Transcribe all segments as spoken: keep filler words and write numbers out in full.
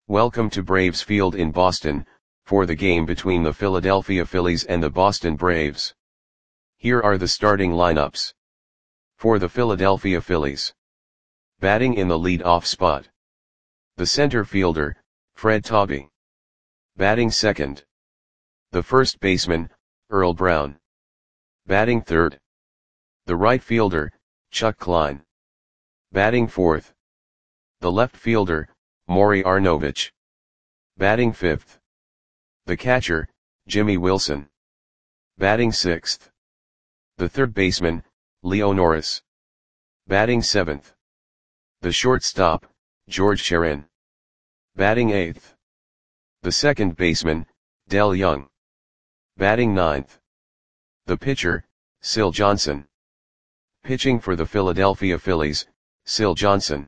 Welcome to Braves Field in Boston, for the game between the Philadelphia Phillies and the Boston Braves. Here are the starting lineups. For the Philadelphia Phillies. Batting in the lead-off spot. The center fielder, Fred Taube. Batting second. The first baseman, Earl Brown. Batting third. The right fielder, Chuck Klein. Batting fourth. The left fielder, Maury Arnovich. Batting fifth. The catcher, Jimmy Wilson. Batting sixth. The third baseman, Leo Norris. Batting seventh. The shortstop, George Sherin. Batting eighth. The second baseman, Del Young. Batting ninth. The pitcher, Sil Johnson. Pitching for the Philadelphia Phillies, Sil Johnson.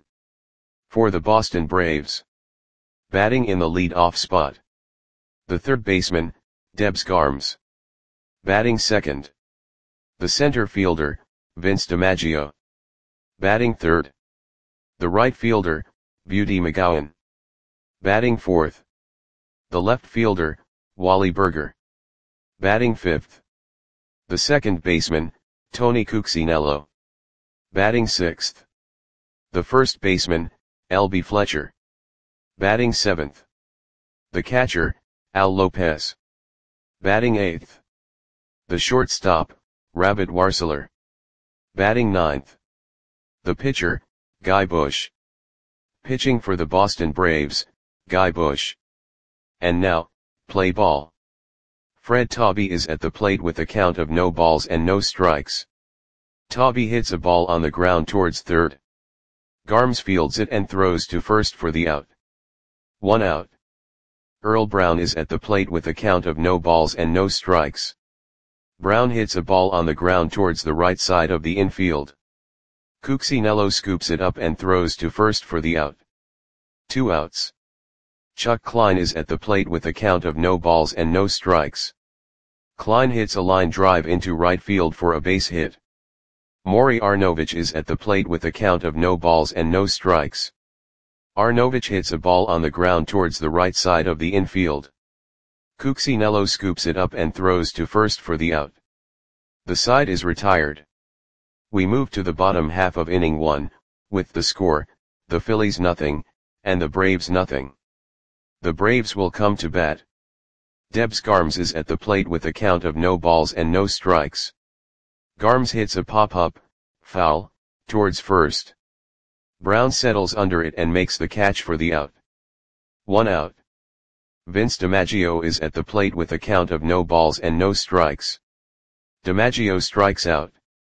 For the Boston Braves. Batting in the lead-off spot. The third baseman, Debs Garms. Batting second. The center fielder, Vince DiMaggio. Batting third. The right fielder, Beauty McGowan. Batting fourth. The left fielder, Wally Burger. Batting fifth. The second baseman, Tony Cuccinello. Batting sixth. The first baseman, L B Fletcher. Batting seventh. The catcher, Al Lopez. Batting eighth. The shortstop, Rabbit Warseler. Batting ninth. The pitcher, Guy Bush. Pitching for the Boston Braves, Guy Bush. And now, play ball. Fred Taube is at the plate with a count of no balls and no strikes. Taube hits a ball on the ground towards third. Garms fields it and throws to first for the out. One out. Earl Brown is at the plate with a count of no balls and no strikes. Brown hits a ball on the ground towards the right side of the infield. Cuccinello scoops it up and throws to first for the out. Two outs. Chuck Klein is at the plate with a count of no balls and no strikes. Klein hits a line drive into right field for a base hit. Maury Arnovich is at the plate with a count of no balls and no strikes. Arnovich hits a ball on the ground towards the right side of the infield. Cuccinello scoops it up and throws to first for the out. The side is retired. We move to the bottom half of inning one, with the score, the Phillies nothing, and the Braves nothing. The Braves will come to bat. Debs Garms is at the plate with a count of no balls and no strikes. Garms hits a pop-up, foul, towards first. Brown settles under it and makes the catch for the out. One out. Vince DiMaggio is at the plate with a count of no balls and no strikes. DiMaggio strikes out.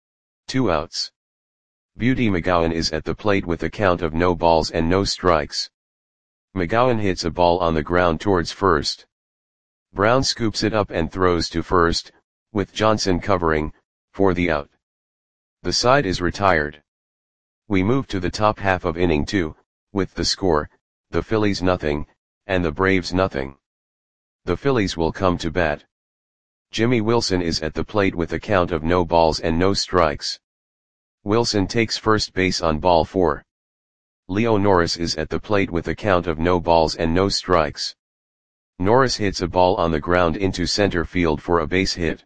Two outs. Beauty McGowan is at the plate with a count of no balls and no strikes. McGowan hits a ball on the ground towards first. Brown scoops it up and throws to first, with Johnson covering, for the out. The side is retired. We move to the top half of inning two, with the score, the Phillies nothing, and the Braves nothing. The Phillies will come to bat. Jimmy Wilson is at the plate with a count of no balls and no strikes. Wilson takes first base on ball four. Leo Norris is at the plate with a count of no balls and no strikes. Norris hits a ball on the ground into center field for a base hit.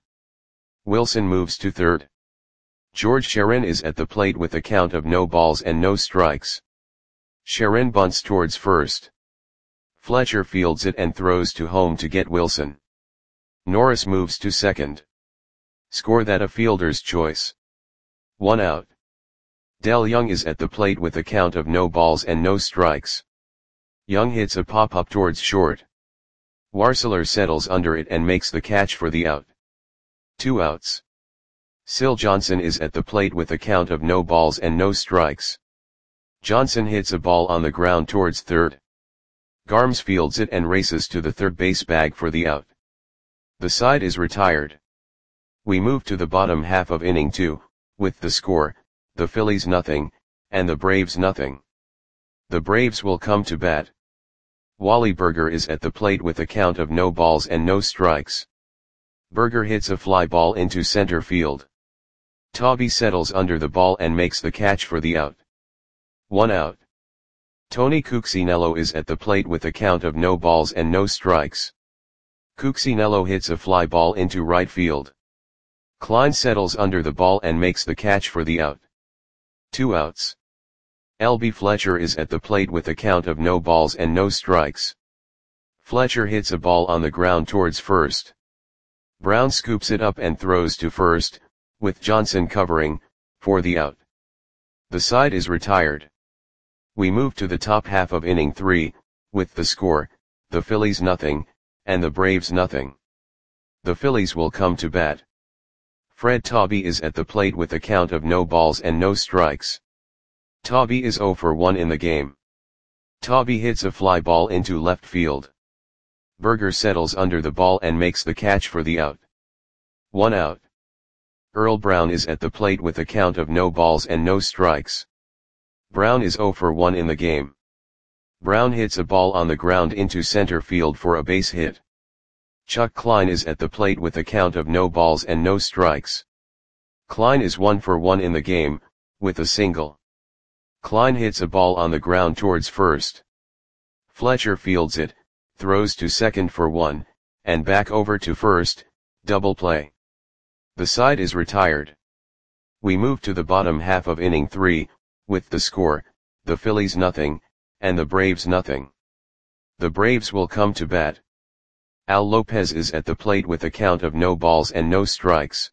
Wilson moves to third. George Sherin is at the plate with a count of no balls and no strikes. Sherin bunts towards first. Fletcher fields it and throws to home to get Wilson. Norris moves to second. Score that a fielder's choice. One out. Del Young is at the plate with a count of no balls and no strikes. Young hits a pop-up towards short. Warseler settles under it and makes the catch for the out. Two outs. Sil Johnson is at the plate with a count of no balls and no strikes. Johnson hits a ball on the ground towards third. Garms fields it and races to the third base bag for the out. The side is retired. We move to the bottom half of inning two, with the score, the Phillies nothing, and the Braves nothing. The Braves will come to bat. Wally Burger is at the plate with a count of no balls and no strikes. Burger hits a fly ball into center field. Taube settles under the ball and makes the catch for the out. One out. Tony Cuccinello is at the plate with a count of no balls and no strikes. Cuccinello hits a fly ball into right field. Klein settles under the ball and makes the catch for the out. Two outs. L B Fletcher is at the plate with a count of no balls and no strikes. Fletcher hits a ball on the ground towards first. Brown scoops it up and throws to first, with Johnson covering, for the out. The side is retired. We move to the top half of inning three, with the score, the Phillies nothing, and the Braves nothing. The Phillies will come to bat. Fred Tobby is at the plate with a count of no balls and no strikes. Tobby is oh for one in the game. Tobby hits a fly ball into left field. Berger settles under the ball and makes the catch for the out. One out. Earl Brown is at the plate with a count of no balls and no strikes. Brown is oh for one in the game. Brown hits a ball on the ground into center field for a base hit. Chuck Klein is at the plate with a count of no balls and no strikes. Klein is one for one in the game, with a single. Klein hits a ball on the ground towards first. Fletcher fields it, throws to second for one, and back over to first, double play. The side is retired. We move to the bottom half of inning three, with the score, the Phillies nothing, and the Braves nothing. The Braves will come to bat. Al Lopez is at the plate with a count of no balls and no strikes.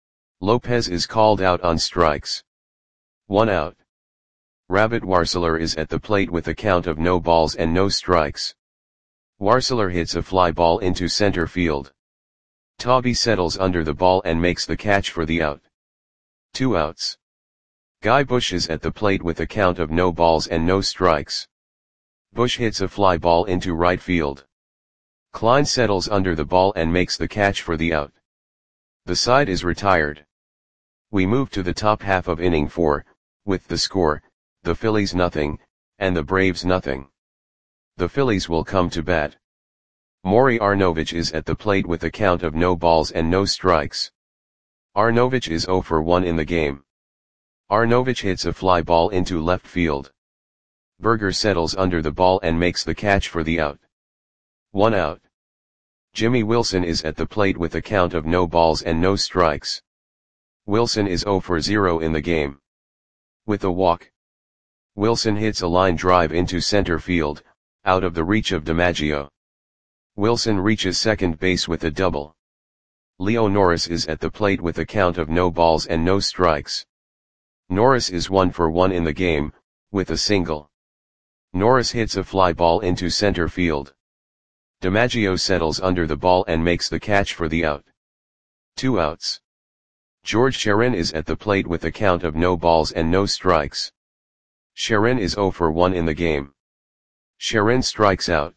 Lopez is called out on strikes. One out. Rabbit Warseler is at the plate with a count of no balls and no strikes. Warseler hits a fly ball into center field. Tobby settles under the ball and makes the catch for the out. Two outs. Guy Bush is at the plate with a count of no balls and no strikes. Bush hits a fly ball into right field. Klein settles under the ball and makes the catch for the out. The side is retired. We move to the top half of inning four, with the score, the Phillies nothing, and the Braves nothing. The Phillies will come to bat. Maury Arnovich is at the plate with a count of no balls and no strikes. Arnovich is oh for one in the game. Arnovich hits a fly ball into left field. Berger settles under the ball and makes the catch for the out. One out. Jimmy Wilson is at the plate with a count of no balls and no strikes. Wilson is oh for zero in the game. With a walk. Wilson hits a line drive into center field, out of the reach of DiMaggio. Wilson reaches second base with a double. Leo Norris is at the plate with a count of no balls and no strikes. Norris is one for one in the game, with a single. Norris hits a fly ball into center field. DiMaggio settles under the ball and makes the catch for the out. Two outs. George Sharon is at the plate with a count of no balls and no strikes. Sharon is oh for one in the game. Sharon strikes out.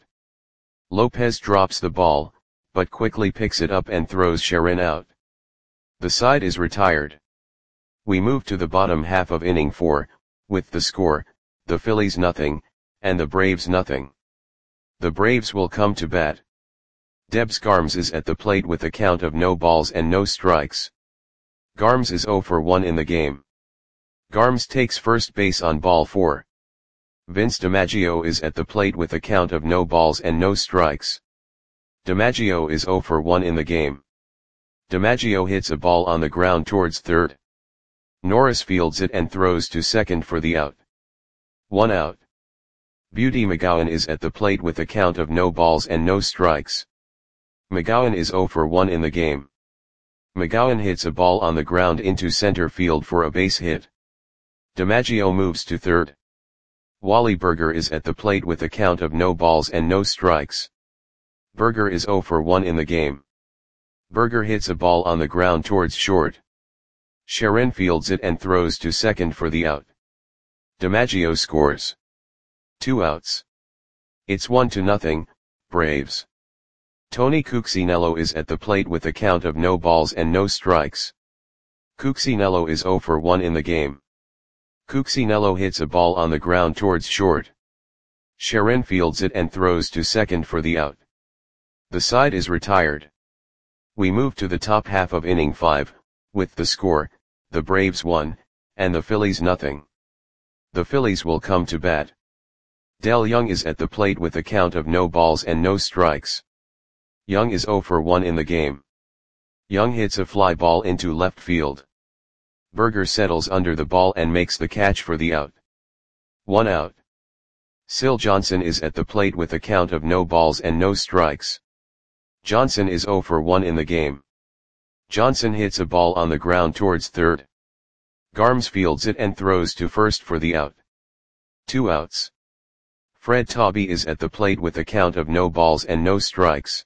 Lopez drops the ball, but quickly picks it up and throws Sharon out. The side is retired. We move to the bottom half of inning four, with the score, the Phillies nothing, and the Braves nothing. The Braves will come to bat. Debs Garms is at the plate with a count of no balls and no strikes. Garms is oh for one in the game. Garms takes first base on ball four. Vince DiMaggio is at the plate with a count of no balls and no strikes. DiMaggio is oh for one in the game. DiMaggio hits a ball on the ground towards third. Norris fields it and throws to second for the out. One out. Beauty McGowan is at the plate with a count of no balls and no strikes. McGowan is oh for one in the game. McGowan hits a ball on the ground into center field for a base hit. DiMaggio moves to third. Wally Berger is at the plate with a count of no balls and no strikes. Berger is oh for one in the game. Berger hits a ball on the ground towards short. Sharon fields it and throws to second for the out. DiMaggio scores. Two outs. It's one to nothing, Braves. Tony Cuccinello is at the plate with a count of no balls and no strikes. Cuccinello is oh for one in the game. Cuccinello hits a ball on the ground towards short. Sharon fields it and throws to second for the out. The side is retired. We move to the top half of inning five, with the score, the Braves one, and the Phillies nothing. The Phillies will come to bat. Del Young is at the plate with a count of no balls and no strikes. Young is zero for one in the game. Young hits a fly ball into left field. Berger settles under the ball and makes the catch for the out. One out. Syl Johnson is at the plate with a count of no balls and no strikes. Johnson is zero for one in the game. Johnson hits a ball on the ground towards third. Garms fields it and throws to first for the out. Two outs. Fred Tobbe is at the plate with a count of no balls and no strikes.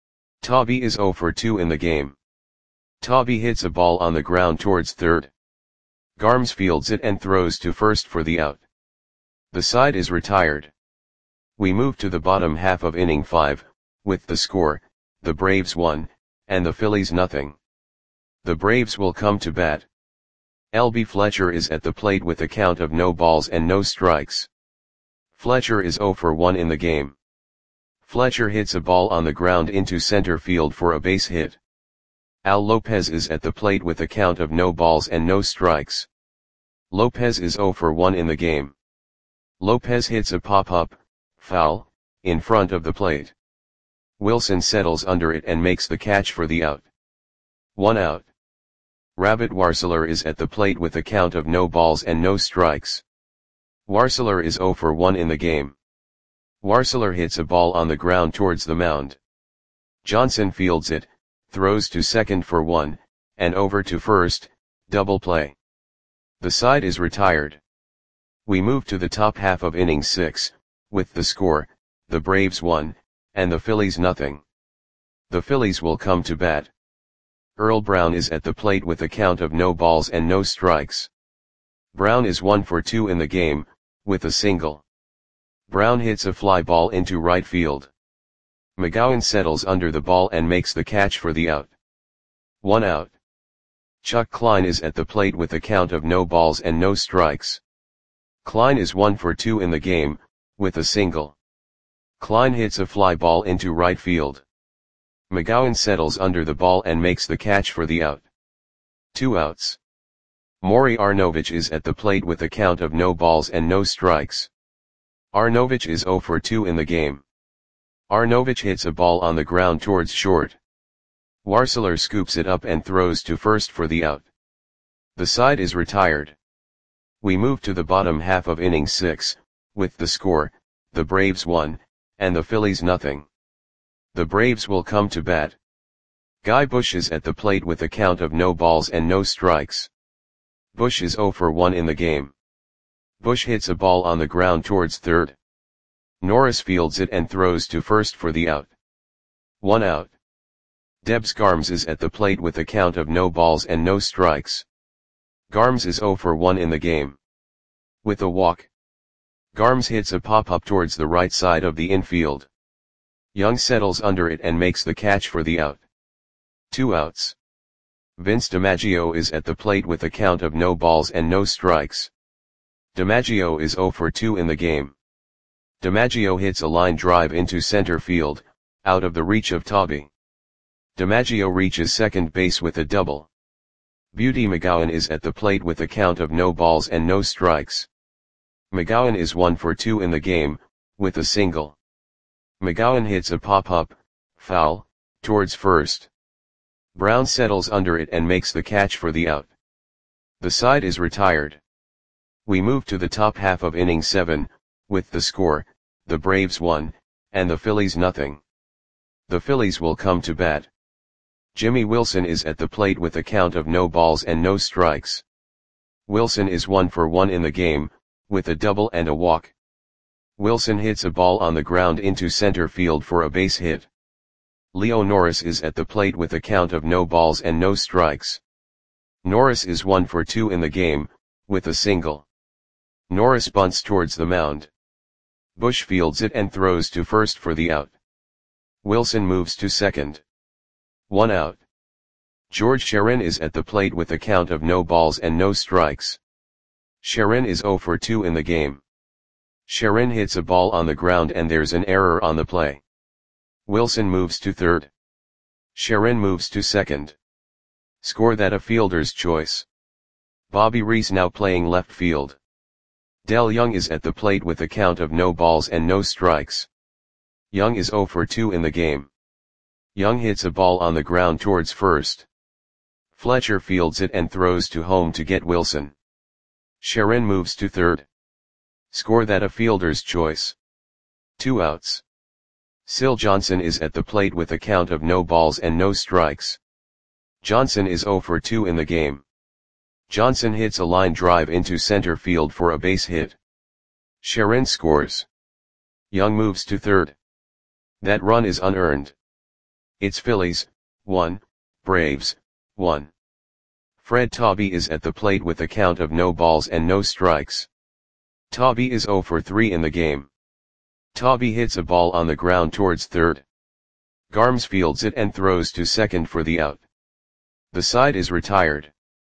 Tobbe is zero for two in the game. Tobbe hits a ball on the ground towards third. Garms fields it and throws to first for the out. The side is retired. We move to the bottom half of inning five, with the score, the Braves one, and the Phillies nothing. The Braves will come to bat. L B Fletcher is at the plate with a count of no balls and no strikes. Fletcher is zero for one in the game. Fletcher hits a ball on the ground into center field for a base hit. Al Lopez is at the plate with a count of no balls and no strikes. Lopez is zero for one in the game. Lopez hits a pop-up, foul, in front of the plate. Wilson settles under it and makes the catch for the out. One out. Rabbit Warseler is at the plate with a count of no balls and no strikes. Warseler is zero for one in the game. Warseler hits a ball on the ground towards the mound. Johnson fields it, throws to second for one, and over to first, double play. The side is retired. We move to the top half of inning six, with the score, the Braves one, and the Phillies nothing. The Phillies will come to bat. Earl Brown is at the plate with a count of no balls and no strikes. Brown is one for two in the game, with a single. Brown hits a fly ball into right field. McGowan settles under the ball and makes the catch for the out. One out. Chuck Klein is at the plate with a count of no balls and no strikes. Klein is one for two in the game, with a single. Klein hits a fly ball into right field. McGowan settles under the ball and makes the catch for the out. Two outs. Maury Arnovich is at the plate with a count of no balls and no strikes. Arnovich is zero for two in the game. Arnovich hits a ball on the ground towards short. Warseler scoops it up and throws to first for the out. The side is retired. We move to the bottom half of inning six, with the score, the Braves one, and the Phillies nothing. The Braves will come to bat. Guy Bush is at the plate with a count of no balls and no strikes. Bush is zero for one in the game. Bush hits a ball on the ground towards third. Norris fields it and throws to first for the out. One out. Debs Garms is at the plate with a count of no balls and no strikes. Garms is zero for one in the game. With a walk. Garms hits a pop-up towards the right side of the infield. Young settles under it and makes the catch for the out. Two outs. Vince DiMaggio is at the plate with a count of no balls and no strikes. DiMaggio is zero for two in the game. DiMaggio hits a line drive into center field, out of the reach of Tobbe. DiMaggio reaches second base with a double. Beauty McGowan is at the plate with a count of no balls and no strikes. McGowan is one for two in the game, with a single. McGowan hits a pop-up, foul, towards first. Brown settles under it and makes the catch for the out. The side is retired. We move to the top half of inning seven, with the score, the Braves one, and the Phillies nothing. The Phillies will come to bat. Jimmy Wilson is at the plate with a count of no balls and no strikes. Wilson is one for one in the game, with a double and a walk. Wilson hits a ball on the ground into center field for a base hit. Leo Norris is at the plate with a count of no balls and no strikes. Norris is one for two in the game, with a single. Norris bunts towards the mound. Bush fields it and throws to first for the out. Wilson moves to second. One out. George Sherin is at the plate with a count of no balls and no strikes. Sherin is zero for two in the game. Sherin hits a ball on the ground and there's an error on the play. Wilson moves to third. Sherin moves to second. Score that a fielder's choice. Bobby Reese now playing left field. Del Young is at the plate with a count of no balls and no strikes. Young is zero for two in the game. Young hits a ball on the ground towards first. Fletcher fields it and throws to home to get Wilson. Sharon moves to third. Score that a fielder's choice. Two outs. Syl Johnson is at the plate with a count of no balls and no strikes. Johnson is zero for two in the game. Johnson hits a line drive into center field for a base hit. Sharon scores. Young moves to third. That run is unearned. It's Phillies, one, Braves, one. Fred Tobby is at the plate with a count of no balls and no strikes. Tobby is zero for three in the game. Tobby hits a ball on the ground towards third. Garms fields it and throws to second for the out. The side is retired.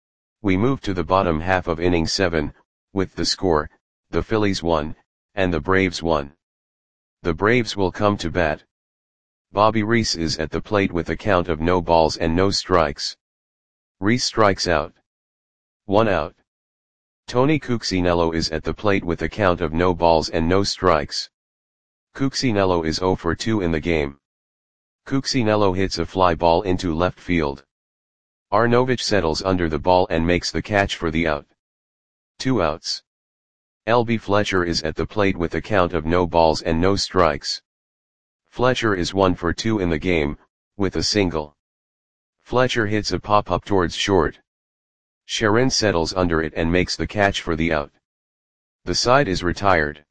We move to the bottom half of inning seven, with the score, the Phillies one, and the Braves one. The Braves will come to bat. Bobby Reese is at the plate with a count of no balls and no strikes. Reese strikes out. One out. Tony Cuccinello is at the plate with a count of no balls and no strikes. Cuccinello is zero for two in the game. Cuccinello hits a fly ball into left field. Arnovich settles under the ball and makes the catch for the out. Two outs. L B Fletcher is at the plate with a count of no balls and no strikes. Fletcher is one for two in the game, with a single. Fletcher hits a pop-up towards short. Sharon settles under it and makes the catch for the out. The side is retired.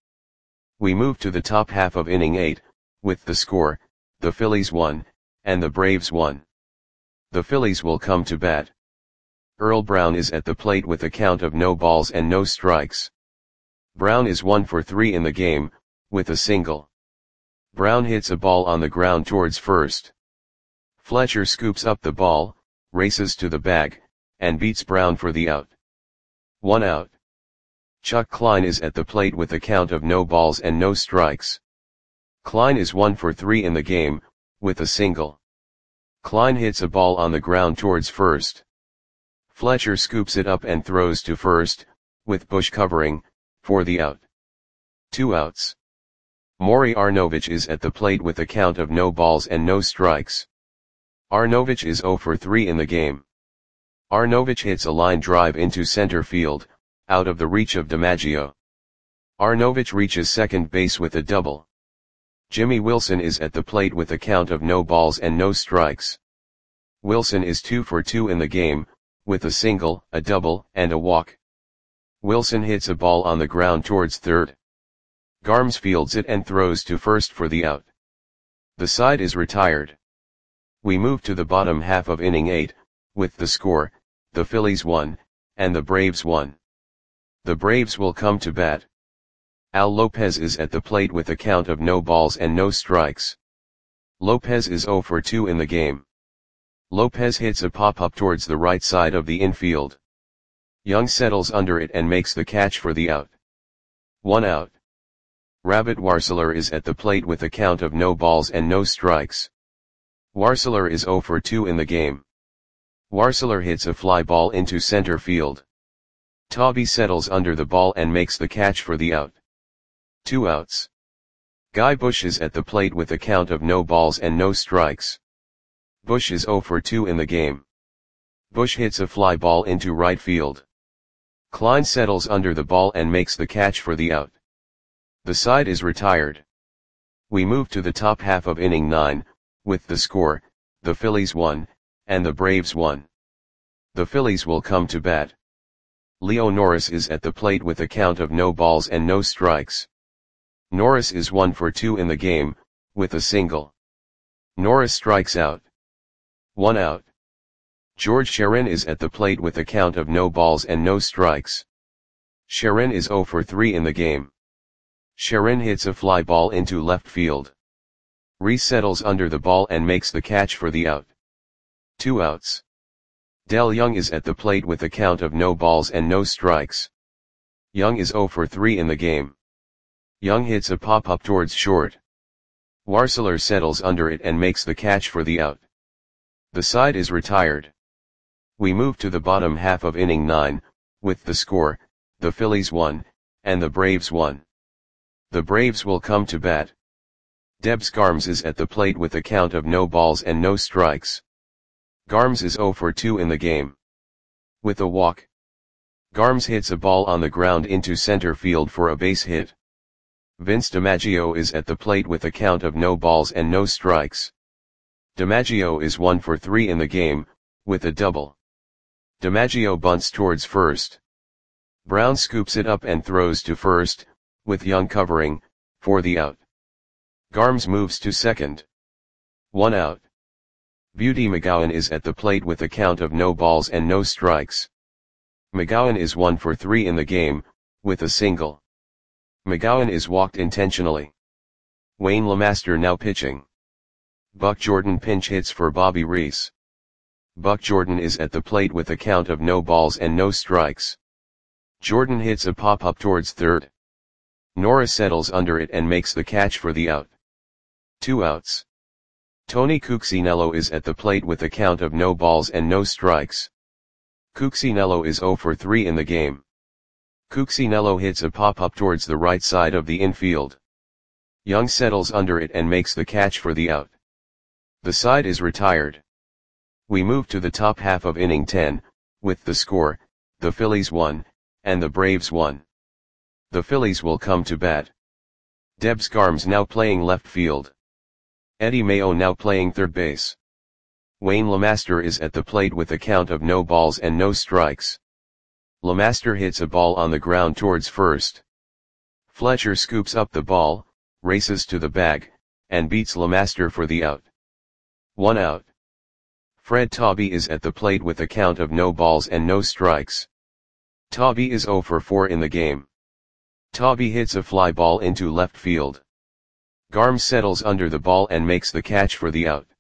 We move to the top half of inning eight, with the score, the Phillies one, and the Braves one. The Phillies will come to bat. Earl Brown is at the plate with a count of no balls and no strikes. Brown is one for three in the game, with a single. Brown hits a ball on the ground towards first. Fletcher scoops up the ball, races to the bag, and beats Brown for the out. One out. Chuck Klein is at the plate with a count of no balls and no strikes. Klein is one for three in the game, with a single. Klein hits a ball on the ground towards first. Fletcher scoops it up and throws to first, with Bush covering, for the out. Two outs. Maury Arnovich is at the plate with a count of no balls and no strikes. Arnovich is zero for three in the game. Arnovich hits a line drive into center field, out of the reach of DiMaggio. Arnovich reaches second base with a double. Jimmy Wilson is at the plate with a count of no balls and no strikes. Wilson is two for two in the game, with a single, a double, and a walk. Wilson hits a ball on the ground towards third. Garms fields it and throws to first for the out. The side is retired. We move to the bottom half of inning eight, with the score, the Phillies one, and the Braves one. The Braves will come to bat. Al Lopez is at the plate with a count of no balls and no strikes. Lopez is zero for two in the game. Lopez hits a pop-up towards the right side of the infield. Young settles under it and makes the catch for the out. One out. Rabbit Warseler is at the plate with a count of no balls and no strikes. Warseler is zero for two in the game. Warseler hits a fly ball into center field. Tobby settles under the ball and makes the catch for the out. Two outs. Guy Bush is at the plate with a count of no balls and no strikes. Bush is zero for two in the game. Bush hits a fly ball into right field. Klein settles under the ball and makes the catch for the out. The side is retired. We move to the top half of inning nine, with the score, the Phillies one, and the Braves one. The Phillies will come to bat. Leo Norris is at the plate with a count of no balls and no strikes. Norris is one for two in the game, with a single. Norris strikes out. One out. George Sharon is at the plate with a count of no balls and no strikes. Sharon is zero for three in the game. Sharon hits a fly ball into left field. Reese settles under the ball and makes the catch for the out. Two outs. Del Young is at the plate with a count of no balls and no strikes. Young is zero for three in the game. Young hits a pop-up towards short. Warseler settles under it and makes the catch for the out. The side is retired. We move to the bottom half of inning nine, with the score, the Phillies one, and the Braves one. The Braves will come to bat. Debs Garms is at the plate with a count of no balls and no strikes. Garms is oh for two in the game. With a walk. Garms hits a ball on the ground into center field for a base hit. Vince DiMaggio is at the plate with a count of no balls and no strikes. DiMaggio is one for three in the game, with a double. DiMaggio bunts towards first. Brown scoops it up and throws to first, with Young covering, for the out. Garms moves to second. One out. Beauty McGowan is at the plate with a count of no balls and no strikes. McGowan is one for three in the game, with a single. McGowan is walked intentionally. Wayne LeMaster now pitching. Buck Jordan pinch hits for Bobby Reese. Buck Jordan is at the plate with a count of no balls and no strikes. Jordan hits a pop-up towards third. Nora settles under it and makes the catch for the out. Two outs. Tony Cuccinello is at the plate with a count of no balls and no strikes. Cuccinello is oh for three in the game. Cuccinello hits a pop-up towards the right side of the infield. Young settles under it and makes the catch for the out. The side is retired. We move to the top half of inning ten, with the score, the Phillies one, and the Braves one. The Phillies will come to bat. Debs Garms now playing left field. Eddie Mayo now playing third base. Wayne LeMaster is at the plate with a count of no balls and no strikes. LeMaster hits a ball on the ground towards first. Fletcher scoops up the ball, races to the bag, and beats LeMaster for the out. One out. Fred Tobby is at the plate with a count of no balls and no strikes. Tobby is oh for four in the game. Tobby hits a fly ball into left field. Garms settles under the ball and makes the catch for the out.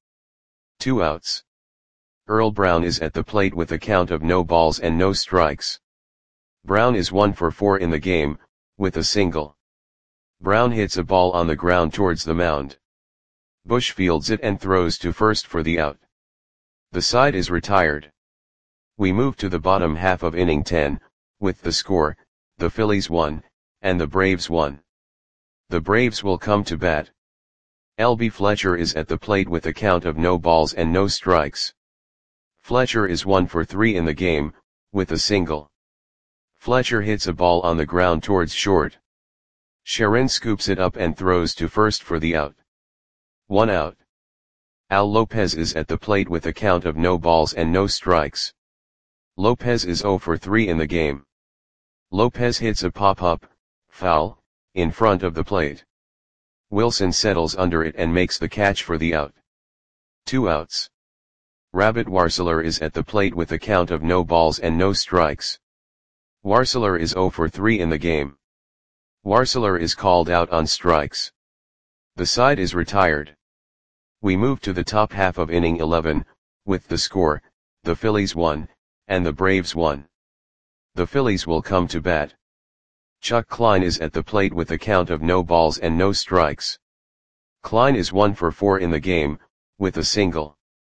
Two outs. Earl Brown is at the plate with a count of no balls and no strikes. Brown is one for four in the game, with a single. Brown hits a ball on the ground towards the mound. Bush fields it and throws to first for the out. The side is retired. We move to the bottom half of inning ten, with the score, the Phillies one, and the Braves one. The Braves will come to bat. L B Fletcher is at the plate with a count of no balls and no strikes. Fletcher is one for three in the game, with a single. Fletcher hits a ball on the ground towards short. Sharon scoops it up and throws to first for the out. One out. Al Lopez is at the plate with a count of no balls and no strikes. Lopez is oh for three in the game. Lopez hits a pop-up, foul, in front of the plate. Wilson settles under it and makes the catch for the out. Two outs. Rabbit Warseler is at the plate with a count of no balls and no strikes. Warseler is oh for three in the game. Warseler is called out on strikes. The side is retired. We move to the top half of inning eleven, with the score, the Phillies one, and the Braves one. The Phillies will come to bat. Chuck Klein is at the plate with a count of no balls and no strikes. Klein is one for four in the game, with a single.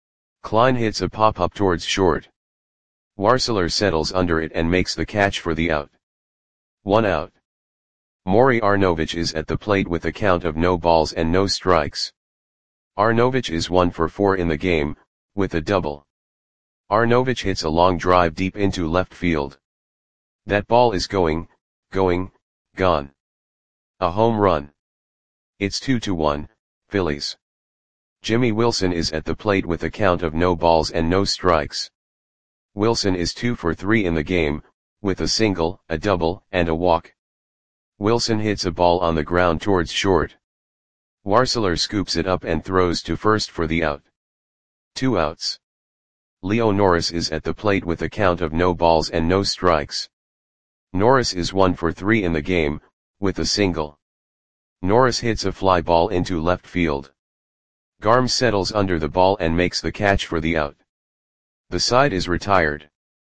Klein hits a pop-up towards short. Warseler settles under it and makes the catch for the out. One out. Maury Arnovich is at the plate with a count of no balls and no strikes. Arnovich is one for four in the game, with a double. Arnovich hits a long drive deep into left field. That ball is going, going, gone. A home run. It's two to one, Phillies. Jimmy Wilson is at the plate with a count of no balls and no strikes. Wilson is two for three in the game, with a single, a double, and a walk. Wilson hits a ball on the ground towards short. Warseler scoops it up and throws to first for the out. Two outs. Leo Norris is at the plate with a count of no balls and no strikes. Norris is one for three in the game, with a single. Norris hits a fly ball into left field. Garms settles under the ball and makes the catch for the out. The side is retired.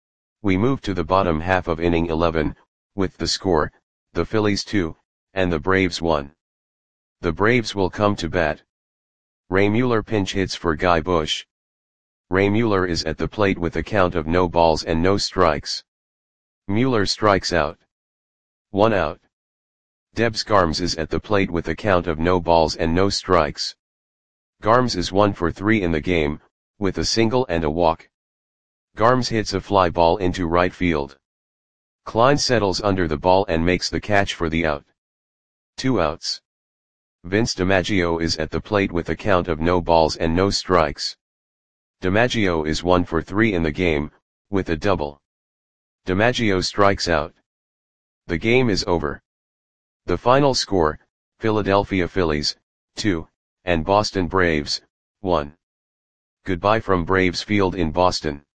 We move to the bottom half of inning eleven, with the score, the Phillies two, and the Braves one. The Braves will come to bat. Ray Mueller pinch hits for Guy Bush. Ray Mueller is at the plate with a count of no balls and no strikes. Mueller strikes out. one out. Debs Garms is at the plate with a count of no balls and no strikes. Garms is one for three in the game, with a single and a walk. Garms hits a fly ball into right field. Klein settles under the ball and makes the catch for the out. Two outs. Vince DiMaggio is at the plate with a count of no balls and no strikes. DiMaggio is one for three in the game, with a double. DiMaggio strikes out. The game is over. The final score, Philadelphia Phillies, two, and Boston Braves, one. Goodbye from Braves Field in Boston.